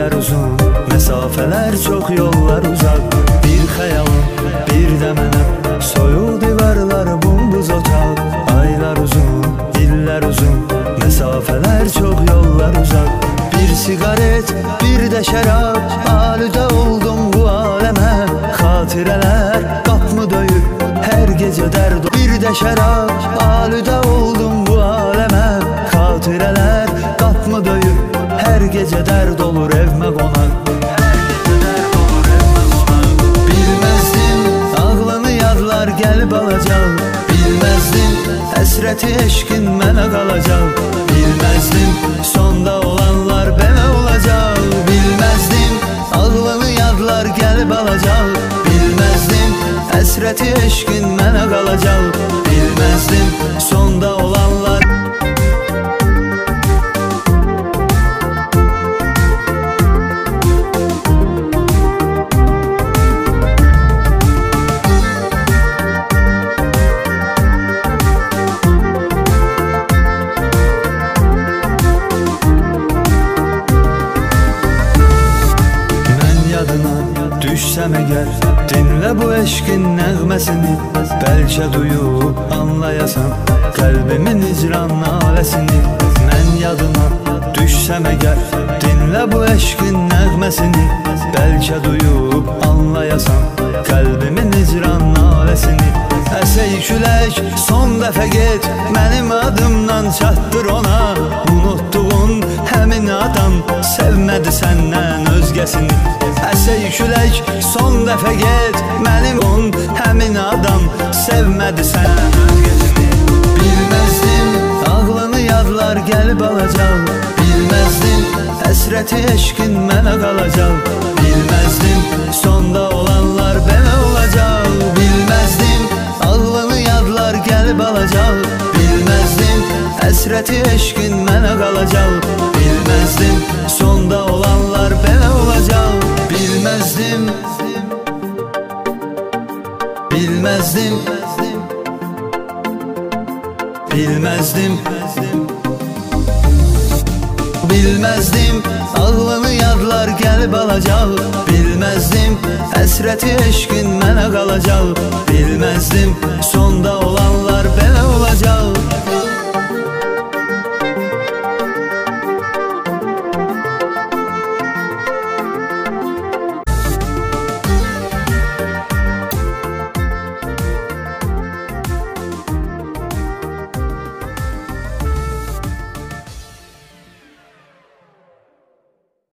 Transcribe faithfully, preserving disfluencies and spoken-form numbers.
illər uzun, məsafələr çox, yollar uzaq. Bir xəyalım, bir də mənəm, soyuq divarlar, bumbuz otaq. Aylar uzun, illər uzun, məsafələr çox, yollar uzaq. Bir siqaret, bir də şərab, alüdə oldum bu aləmə. Xatirələr qapımı döyür, hər gecə dərd. Bir də şərab, alüdə oldum bu aləmə. Xatirələr qapımı döyür, hər gecə dərd olur evmə qonaq. Bilməzdim, ağlını yadlar gəlib alacaq. Bilməzdim, həsrəti eşqin mənə qalacaq. Bilməzdim, sonda olanlar belə olacaq. Bilməzdim, ağlını yadlar gəlib alacaq. Bilməzdim, həsrəti eşqin mənə qalacaq. Bilməzdim, sonda olanlar. Düşsəm əgər, dinlə bu eşqin nəğməsini. Bəlkə duyub anlayasan qəlbimin icran naləsini. Mən yadına düşsəm əgər, dinlə bu eşqin nəğməsini. Bəlkə duyub anlayasan qəlbimin icran naləsini. Əsəy külək, son dəfə get, mənim adımdan çatdır ona. Unutduğun həmin adam sevmədi səndən özgəsini. Əsəy külək, son dəfə get, mənim on həmin adam sevmədi səndən özgəsini. Bilməzdim, ağlını yadlar gəlib alacaq. Bilməzdim, həsrəti eşqin mənə qalacaq. Bilməzdim, sonda olanlar belə olacaq. Bilməzdim, ağlını yadlar gəlib alacaq. Bilməzdim, həsrəti eşqin mənə qalacaq. Bilməzdim, sonda olanlar belə olacaq. Bilməzdim, bilməzdim, bilməzdim, bilməzdim, ağlını yadlar gəlib alacaq. Bilməzdim, həsrəti eşqin mənə qalacaq.